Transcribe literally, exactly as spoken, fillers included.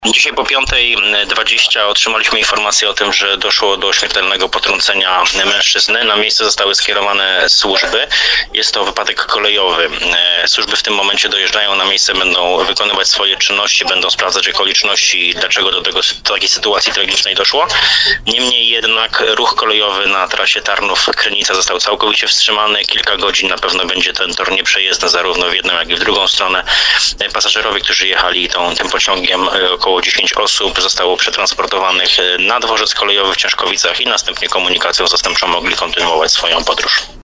Dzisiaj po piątej dwadzieścia otrzymaliśmy informację o tym, że doszło do śmiertelnego potrącenia mężczyzny. Na miejsce zostały skierowane służby. Jest to wypadek kolejowy. Służby w tym momencie dojeżdżają na miejsce, będą wykonywać swoje czynności, będą sprawdzać okoliczności i dlaczego do, tego, do takiej sytuacji tragicznej doszło. Niemniej jednak ruch kolejowy na trasie Tarnów-Krynica został całkowicie wstrzymany. Kilka godzin na pewno będzie ten tor nieprzejezdny zarówno w jedną, jak i w drugą stronę. Pasażerowie, którzy jechali tą, tym pociągiem, około dziesięć osób zostało przetransportowanych na dworzec kolejowy w Ciężkowicach i następnie komunikacją zastępczą mogli kontynuować swoją podróż.